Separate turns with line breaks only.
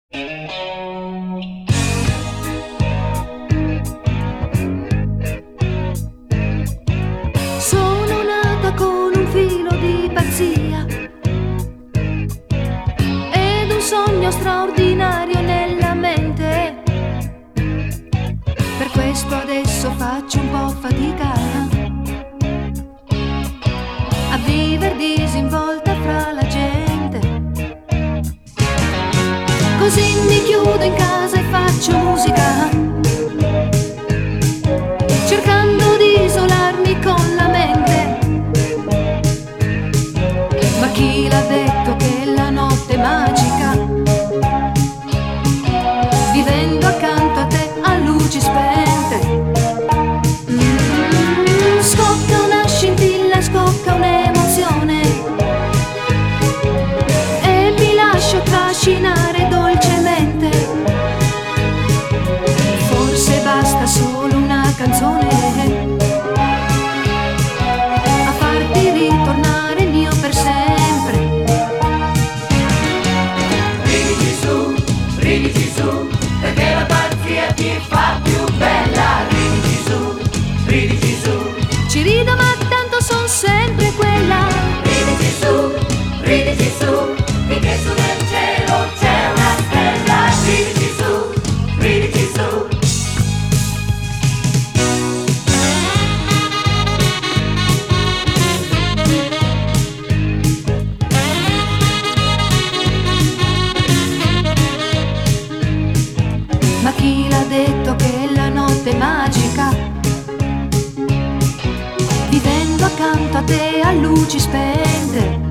Sono nata con un filo di pazzia ed un sogno straordinario nella mente. Per questo adesso faccio un po' fatica a viver disinvolta fra la gente. Così mi chiudo in casa e faccio musica, cercando di isolarmi con la mente. Ma chi l'ha detto che la notte è magica? Vivendo accanto a te a luci spente. Scocca una scintilla, scocca un'emozione e mi lascio trascinare dolcemente. Forse basta solo una canzone a farti ritornare mio per sempre.
Ridici su, perché la pazzia ti fa più bella. Ridici su,
Ci rido ma tanto son sempre quella.
ridici su, finché su nel cielo c'è una stella. Ridici su.
Ma chi l'ha detto che la notte è magica? Vivendo accanto a te a luci spente.